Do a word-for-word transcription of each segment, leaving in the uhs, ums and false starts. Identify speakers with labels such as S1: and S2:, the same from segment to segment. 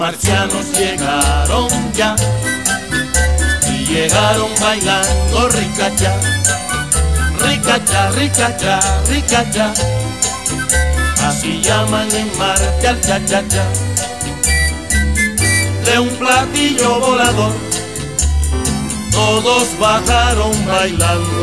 S1: marcianos llegaron ya y llegaron bailando ricacha, ricacha, ricacha, ricacha. Así llaman en Marte al cha-cha-cha. De un platillo volador todos bajaron bailando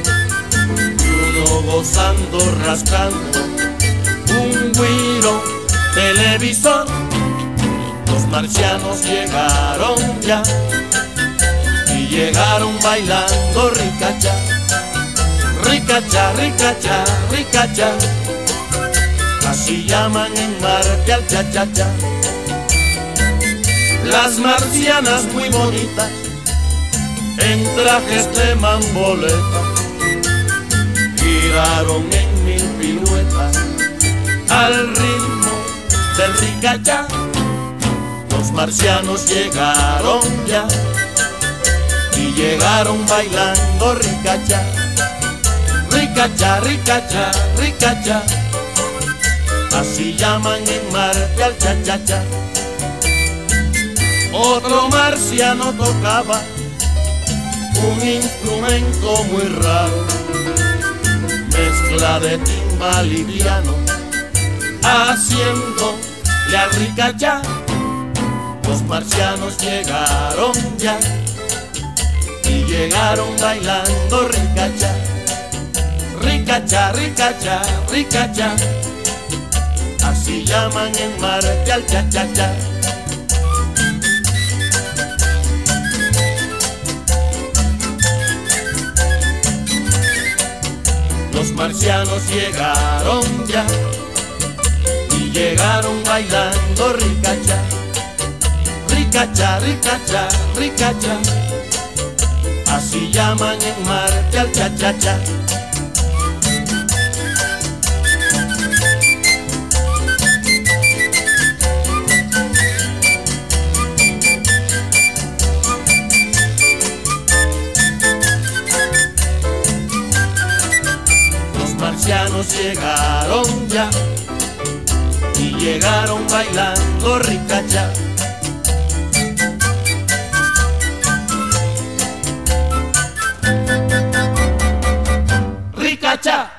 S1: y uno gozando, rascando un güiro televisor. Los marcianos llegaron ya y llegaron bailando ricacha, ricacha, ricacha, ricacha. Así llaman en Marte al cha-cha-cha. Las marcianas muy bonitas en trajes de mamboleta giraron en mil piruetas al ritmo del ricacha. Los marcianos llegaron ya y llegaron bailando ricacha, ricacha, ricacha, ricacha. Así llaman en Marte al cha-cha-cha. Otro marciano tocaba un instrumento muy raro, mezcla de timbal y piano, haciéndole al ricacha. Los marcianos llegaron ya y llegaron bailando ricacha, ricacha, ricacha, ricacha. Así llaman en Marte al cha-cha-cha. Los marcianos llegaron ya y llegaron bailando ricacha, ricacha, ricacha, ricacha. Así llaman en Marte al cha-cha-cha. Los marcianos llegaron ya y llegaron bailando ricacha, ricacha.